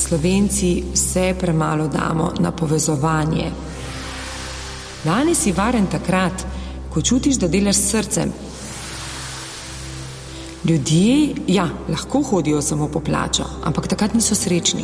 Slovenci vse premalo damo na povezovanje. Danes si varen takrat, ko čutiš, da delaš s srcem. Ljudje, lahko hodijo samo po plačo, ampak takrat niso srečni.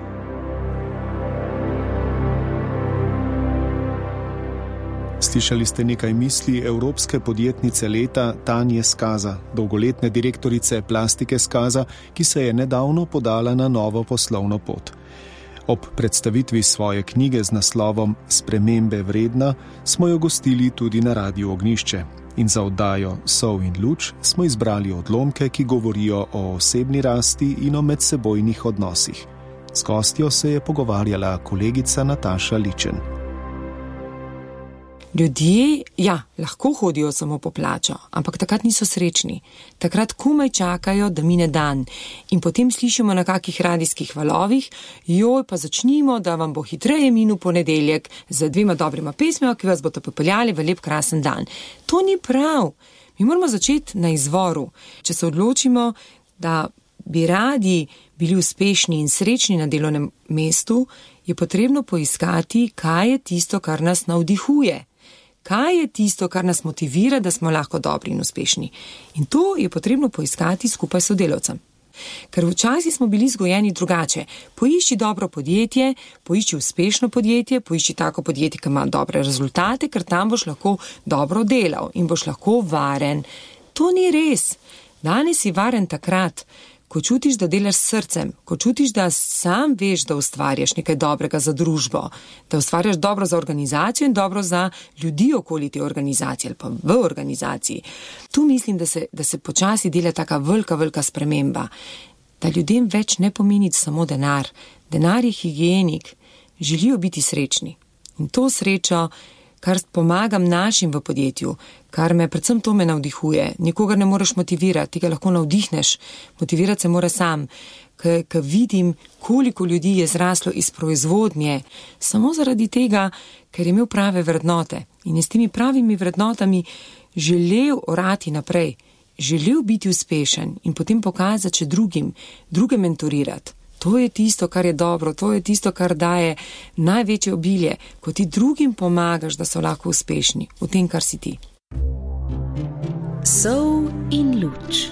Slišali ste nekaj misli evropske podjetnice leta Tanje Skaza, dolgoletne direktorice Plastike Skaza, ki se je nedavno podala na novo poslovno pot. Ob predstavitvi svoje knjige z naslovom Spremembe vredna smo jo gostili tudi na Radiu Ognjišče. In za oddajo Sol in luč smo izbrali odlomke, ki govorijo o osebni rasti in o medsebojnih odnosih. S gostjo se je pogovarjala kolegica Nataša Ličen. Ljudje, lahko hodijo samo po plačo, ampak takrat niso srečni. Takrat komaj čakajo, da mine dan. In potem slišimo na kakih radijskih valovih, pa začnimo, da vam bo hitreje minil ponedeljek z 2 dobrima pesmima, ki vas bodo popeljali v lep krasen dan. To ni prav. Mi moramo začeti na izvoru. Če se odločimo, da bi radi bili uspešni in srečni na delovnem mestu, je potrebno poiskati, kaj je tisto, kar nas navdihuje. Kaj je tisto, kar nas motivira, da smo lahko dobri in uspešni? In to je potrebno poiskati skupaj s sodelavcem. Ker včasih smo bili vzgojeni drugače. Poišči dobro podjetje, poišči uspešno podjetje, poišči tako podjetje, ki ima dobre rezultate, ker tam boš lahko dobro delal in boš lahko varen. To ni res. Danes si varen takrat, ko čutiš, da delaš s srcem, ko čutiš, da sam veš, da ustvarjaš nekaj dobrega za družbo, da ustvarjaš dobro za organizacijo in dobro za ljudi okoli te organizacije ali pa v organizaciji. Tu mislim, da se počasi dela taka velika sprememba, da ljudem več ne pomeni samo denar. Denar je higienik, želijo biti srečni. In to srečo, kar pomagam našim v podjetju, kar me predvsem to me navdihuje. Nikogar ne moreš motivirati, ti ga lahko navdihneš. Motivirati se mora sam. Ko vidim, koliko ljudi je zraslo iz proizvodnje, samo zaradi tega, ker je imel prave vrednote. In je s temi pravimi vrednotami želel orati naprej, želel biti uspešen in potem pokazati še druge mentorirati. To je tisto, kar je dobro, to je tisto, kar daje največje obilje, ko ti drugim pomagaš, da so lahko uspešni v tem, kar si ti. Sol in luč.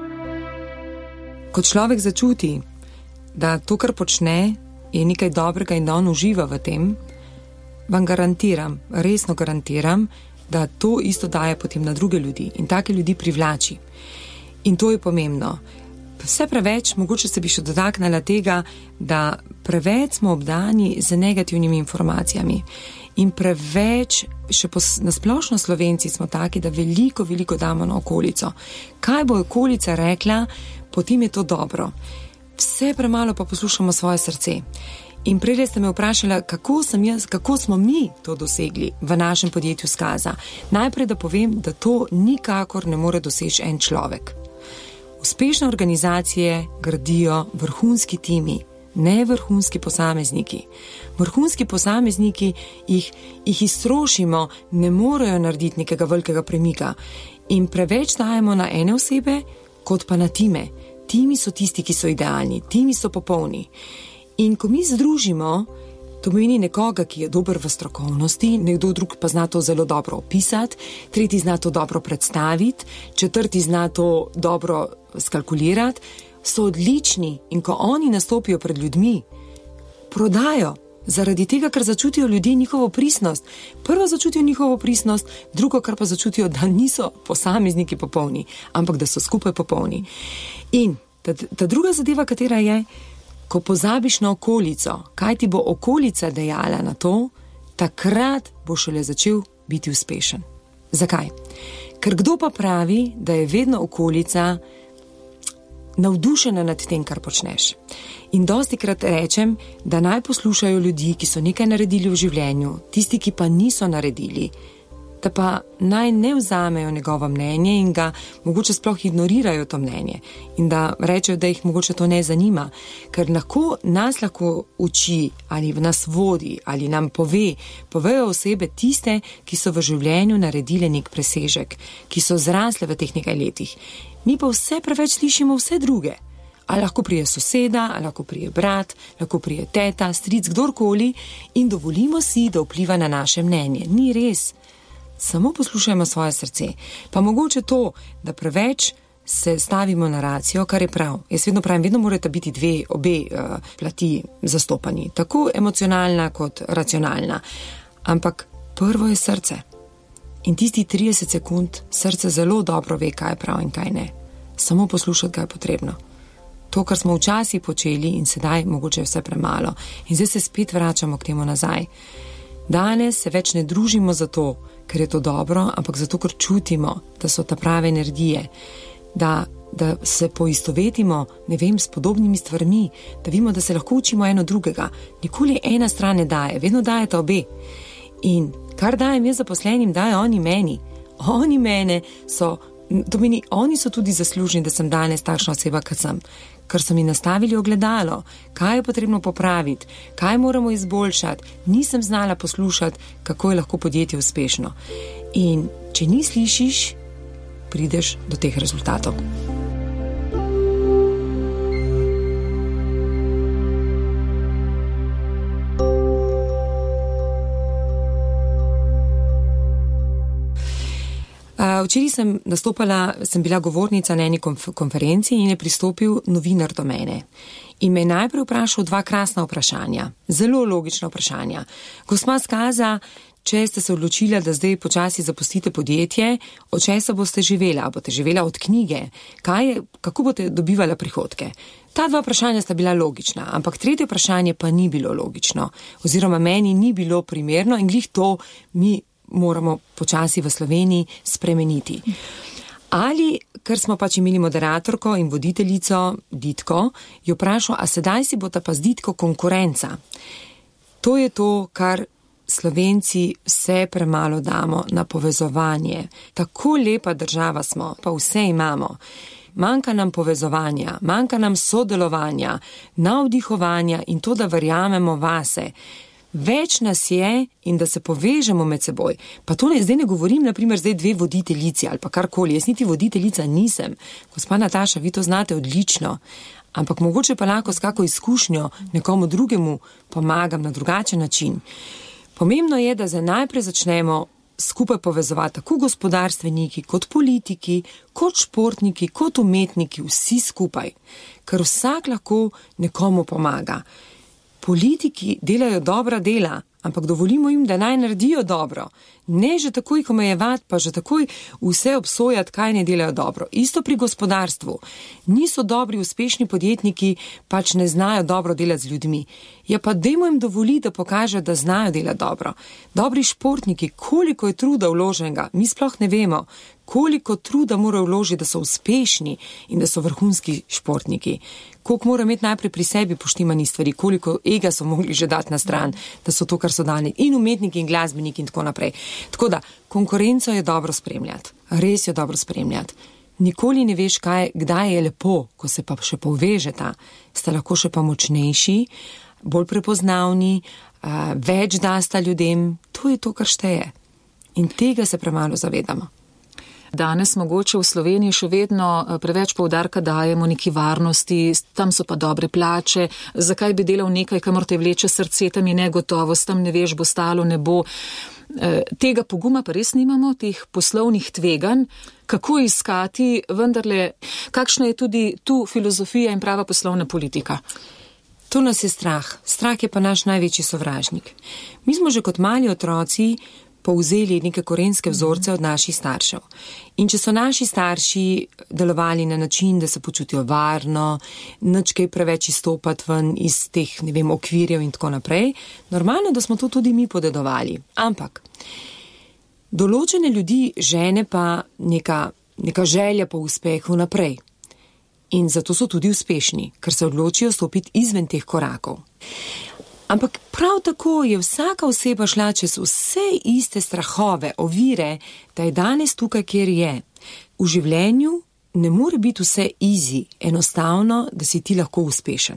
Ko človek začuti, da to, kar počne, je nekaj dobrega in da on uživa v tem, vam garantiram, resno garantiram, da to isto daje potem na druge ljudi in take ljudi privlači. In to je pomembno. Vse preveč, mogoče se bi še dotaknila tega, da preveč smo obdani z negativnimi informacijami in preveč, še nasplošno Slovenci smo taki, da veliko damo na okolico. Kaj bo okolica rekla, potem je to dobro. Vse premalo pa poslušamo svoje srce. In prej ste me vprašala, kako smo mi to dosegli v našem podjetju Skaza. Najprej da povem, da to nikakor ne more doseči en človek. Uspešne organizacije gradijo vrhunski timi, ne vrhunski posamezniki. Vrhunski posamezniki jih iztrošimo, ne morejo narediti nekega velikega premika in preveč dajemo na ene osebe, kot pa na time. Timi so tisti, ki so idealni, timi so popolni. In ko mi združimo, to pomeni nekoga, ki je dober v strokovnosti, nekdo drug pa zna to zelo dobro opisati, tretji zna to dobro predstaviti, četrti zna to dobro skalkulirati, so odlični in ko oni nastopijo pred ljudmi, prodajo, zaradi tega, ker začutijo ljudje njihovo pristnost. Prvo začutijo njihovo pristnost, drugo, kar pa začutijo, da niso posamezniki popolni, ampak da so skupaj popolni. In ta druga zadeva, katera je, ko pozabiš na okolico, kaj ti bo okolica dejala na to, takrat bo šele začel biti uspešen. Zakaj? Ker kdo pa pravi, da je vedno okolica navdušena nad tem, kar počneš. In dostikrat rečem, da naj poslušajo ljudi, ki so nekaj naredili v življenju, tisti, ki pa niso naredili, da pa naj ne vzamejo njegovo mnenje in ga mogoče sploh ignorirajo to mnenje in da rečejo, da jih mogoče to ne zanima, ker nas lahko uči ali nas vodi ali nam povejo osebe tiste, ki so v življenju naredile nek presežek, ki so zrasle v teh nekaj letih. Mi pa vse preveč slišimo vse druge. Ali lahko prije soseda, ali lahko prije brat, lahko prije teta, stric, kdorkoli in dovolimo si, da vpliva na naše mnenje. Ni res. Samo poslušajmo svoje srce. Pa mogoče to, da preveč se stavimo na racijo, kar je prav. Jaz vedno pravim, vedno morata biti obe plati zastopani. Tako emocionalna kot racionalna. Ampak prvo je srce. In tisti 30 sekund srce zelo dobro ve, kaj je prav in kaj ne. Samo poslušati ga je potrebno. To, kar smo včasih počeli in sedaj mogoče je vse premalo. In zdaj se spet vračamo k temu nazaj. Danes se več ne družimo zato, ker je to dobro, ampak zato, ker čutimo, da so ta prave energije, da se poistovetimo, s podobnimi stvarmi, da vidimo, da se lahko učimo eno drugega. Nikoli ena stran ne daje, vedno dajeta obe. In kar dajem jaz zaposlenim, dajo oni meni. Oni mene so, to meni, oni so tudi zaslužni, da sem danes takšna oseba, kot sem. Ker so mi nastavili ogledalo, kaj je potrebno popraviti, kaj moramo izboljšati. Nisem znala poslušati, kako je lahko podjetje uspešno. In če ni slišiš, prideš do teh rezultatov. Včeraj sem bila govornica na eni konferenci in je pristopil novinar do mene. In me je najprej vprašal 2 krasna vprašanja, zelo logična vprašanja. Gospa Skaza, če ste se odločila, da zdaj počasi zapustite podjetje, od česa boste živela? Boste živela od knjige? Kako boste dobivala prihodke? Ta 2 vprašanja sta bila logična, ampak 3. vprašanje pa ni bilo logično. Oziroma meni ni bilo primerno in glih to mi moramo počasi v Sloveniji spremeniti. Ali, ker smo pač imeli moderatorko in voditeljico Ditko, jo vprašal, a sedaj si bo ta pa z Ditko konkurenca. To je to, kar Slovenci vse premalo damo na povezovanje. Tako lepa država smo, pa vse imamo. Manjka nam povezovanja, manjka nam sodelovanja, navdihovanja in to, da verjamemo vase. Več nas je in da se povežemo med seboj. Pa to zdaj ne govorim, naprimer, zdaj 2 voditeljici ali pa karkoli. Jaz niti voditeljica nisem. Gospa Nataša, vi to znate odlično. Ampak mogoče pa lahko s kako izkušnjo nekomu drugemu pomagam na drugačen način. Pomembno je, da najprej začnemo skupaj povezovati tako gospodarstveniki, kot politiki, kot športniki, kot umetniki, vsi skupaj. Ker vsak lahko nekomu pomaga. Politiki delajo dobra dela, ampak dovolimo jim, da naj naredijo dobro. Ne že takoj omejevati, pa že takoj vse obsojati, kaj ne delajo dobro. Isto pri gospodarstvu. Niso dobri, uspešni podjetniki, pač ne znajo dobro delati z ljudmi. Ja pa dajmo jim dovoliti, da pokažejo, da znajo delati dobro. Dobri športniki, koliko je truda vloženega, mi sploh ne vemo. Koliko truda morajo vložiti, da so uspešni in da so vrhunski športniki. Koliko mora imeti najprej pri sebi poštimani stvari, koliko ega so mogli že dati na stran, da so to, kar so dali. In umetniki, in glasbeniki in tako naprej. Tako da, konkurenco je dobro spremljati. Res je dobro spremljati. Nikoli ne veš, kdaj je lepo, ko se pa še povežeta. Ste lahko še pa močnejši, bolj prepoznavni, več dasta ljudem. To je to, kar šteje. In tega se premalo zavedamo. Danes mogoče v Sloveniji še vedno preveč poudarka dajemo neki varnosti, tam so pa dobre plače, zakaj bi delal nekaj, kamor te vleče srce, tam je negotovost, tam ne veš, bo stalo, ne bo. Tega poguma pa res nimamo, teh poslovnih tveganj, kako iskati, vendarle, kakšna je tudi tu filozofija in prava poslovna politika? To nas je strah. Strah je pa naš največji sovražnik. Mi smo že kot mali otroci povzeli neke korenske vzorce od naših staršev. In če so naši starši delovali na način, da se počutijo varno, nič kaj preveč izstopati ven iz teh, okvirjev in tako naprej, normalno, da smo to tudi mi podedovali. Ampak določene ljudi žene pa neka želja po uspehu naprej. In zato so tudi uspešni, ker se odločijo stopiti izven teh korakov. Ampak prav tako je vsaka oseba šla čez vse iste strahove, ovire, da je danes tukaj, kjer je. V življenju ne more biti vse easy, enostavno, da si ti lahko uspešen.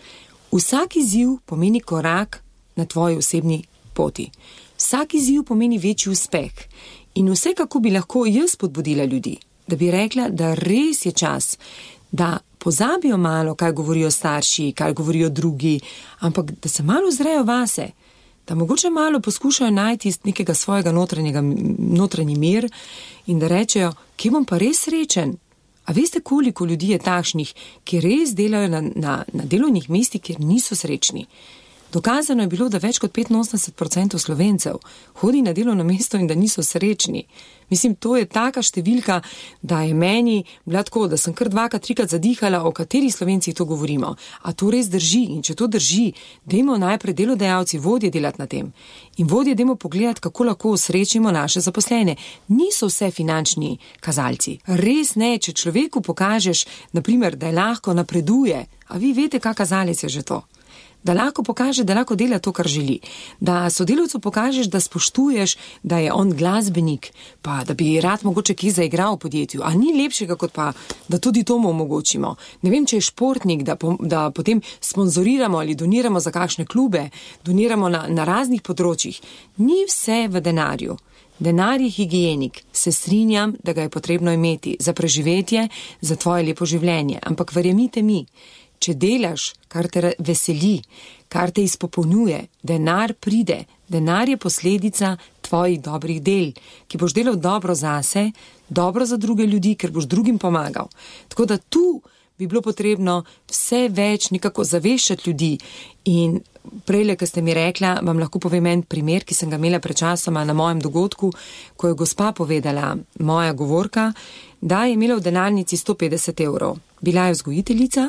Vsak izziv pomeni korak na tvoji osebni poti. Vsak izziv pomeni večji uspeh. In vse, kako bi lahko jaz spodbudila ljudi, da bi rekla, da res je čas, da pozabijo malo, kaj govorijo starši, kaj govorijo drugi, ampak da se malo zrejo vase, da mogoče malo poskušajo najti nekega svojega notranji mir in da rečejo, kje bom pa res srečen. A veste, koliko ljudi je takšnih, ki res delajo na delovnih mestih, kjer niso srečni? Dokazano je bilo, da več kot 85% Slovencev hodi na delovno mesto in da niso srečni. Mislim, to je taka številka, da je meni bila tako, da sem kar 2-3 zadihala, o kateri Slovenci to govorimo. A to res drži? In če to drži, dajmo najprej delodajalci vodje delati na tem. In vodje dajmo pogledati, kako lahko osrečimo naše zaposlene. Niso vse finančni kazalci. Res ne, če človeku pokažeš, naprimer, da je lahko napreduje, a vi veste, kak kazalec je že to. Da lahko pokaže, da lahko dela to, kar želi. Da sodelavcu pokažeš, da spoštuješ, da je on glasbenik, pa da bi rad mogoče kje zaigral v podjetju. A ni lepšega, kot pa, da tudi to mu omogočimo. Ne vem, če je športnik, da potem sponzoriramo ali doniramo za kakšne klube, doniramo na raznih področjih. Ni vse v denarju. Denar je higienik. Se strinjam, da ga je potrebno imeti za preživetje, za tvoje lepo življenje. Ampak verjemite mi, če delaš, kar te veseli, kar te izpopolnjuje, denar pride, denar je posledica tvojih dobrih del, ki boš delal dobro zase, dobro za druge ljudi, ker boš drugim pomagal. Tako da tu bi bilo potrebno vse več nekako zaveščati ljudi. In prejle, ko ste mi rekla, vam lahko povem en primer, ki sem ga imela pred časoma na mojem dogodku, ko je gospa povedala, moja govorka, da je imela v denarnici 150 evrov. Bila je vzgojiteljica,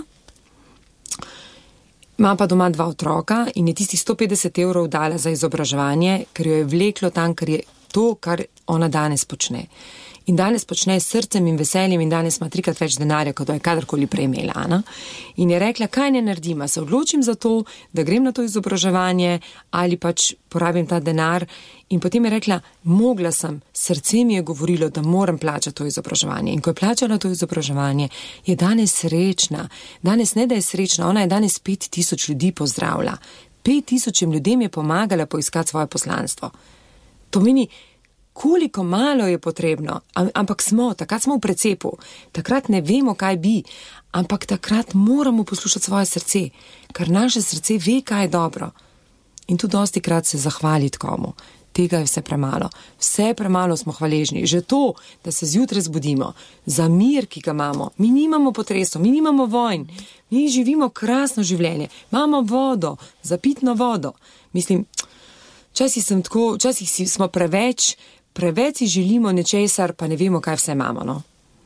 ima pa doma 2 otroka in je tistih 150 evrov dala za izobraževanje, ker jo je vleklo tam, ker je to, kar ona danes počne. In danes počne s srcem in veseljem in danes ima 3-krat več denarja, kot je kadarkoli prej imela. In je rekla, kaj ne naredim, se odločim za to, da grem na to izobraževanje ali pač porabim ta denar. In potem je rekla, mogla sem, srce mi je govorilo, da moram plačati to izobraževanje. In ko je plačala to izobraževanje, je danes srečna. Danes ne, da je srečna, ona je danes 5000 ljudi pozdravila. 5000 ljudem je pomagala poiskati svoje poslanstvo. To meni, koliko malo je potrebno, ampak takrat smo v precepu, takrat ne vemo, kaj bi, ampak takrat moramo poslušati svoje srce, ker naše srce ve, kaj je dobro. In tu dosti krat se zahvaliti komu. Tega je vse premalo. Vse premalo smo hvaležni. Že to, da se zjutraj zbudimo, za mir, ki ga imamo. Mi nimamo potresov, mi nimamo vojn. Mi živimo krasno življenje. Imamo vodo, za pitno vodo. Mislim, včasih smo preveč si želimo nečesar, pa ne vemo, kaj vse imamo, no?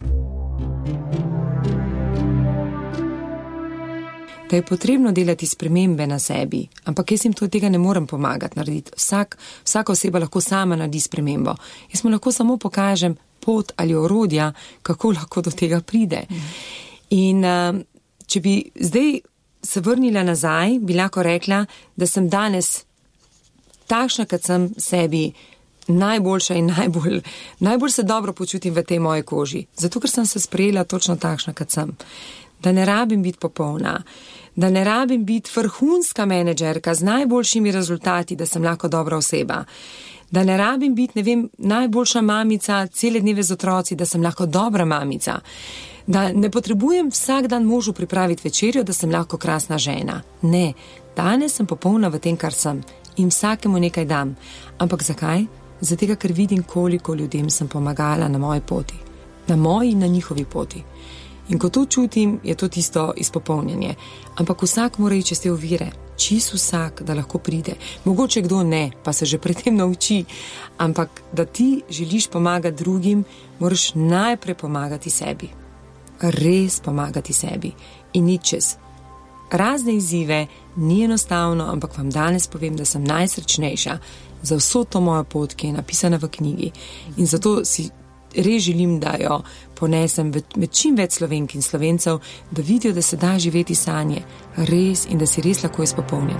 Da je potrebno delati spremembe na sebi, ampak jaz jim tega ne morem pomagati narediti. Vsaka oseba lahko sama naredi spremembo. Jaz mu lahko samo pokažem pot ali orodja, kako lahko do tega pride. In če bi zdaj se vrnila nazaj, bi lahko rekla, da sem danes takšna, kot sem sebi, najboljša in najbolj se dobro počutim v tej moji koži. Zato, ker sem se sprejela točno takšna, kot sem. Da ne rabim biti popolna, da ne rabim biti vrhunska menedžerka z najboljšimi rezultati, da sem lahko dobra oseba. Da ne rabim biti, najboljša mamica cele dneve z otroci, da sem lahko dobra mamica. Da ne potrebujem vsak dan možu pripraviti večerjo, da sem lahko krasna žena. Ne, danes sem popolna v tem, kar sem in vsakemu nekaj dam. Ampak zakaj? Zato, ker vidim, koliko ljudem sem pomagala na moji poti. Na moji in na njihovi poti. In ko to čutim, je to tisto izpopolnjenje. Ampak vsak mora iti čez te ovire. Čist vsak, da lahko pride. Mogoče kdo ne, pa se že predtem nauči. Ampak da ti želiš pomagati drugim, moraš najprej pomagati sebi. Res pomagati sebi. In nič čez. Razne izzive, ni enostavno, ampak vam danes povem, da sem najsrečnejša za vso to mojo pot, ki je napisana v knjigi. In zato si res želim, da jo ponesem med čim več Slovenk in Slovencev, da vidijo, da se da živeti sanje, res, in da si res lahko izpopolnjen.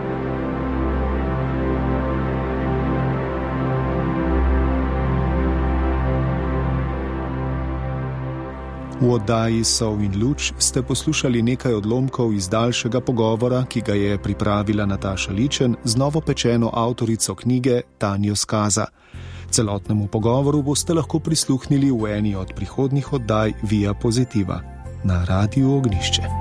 V oddaji Sol in luč ste poslušali nekaj odlomkov iz daljšega pogovora, ki ga je pripravila Nataša Ličen z novopečeno avtorico knjige Tanjo Skaza. Celotnemu pogovoru boste lahko prisluhnili v eni od prihodnjih oddaj Via Positiva. na Radiu Ognišče.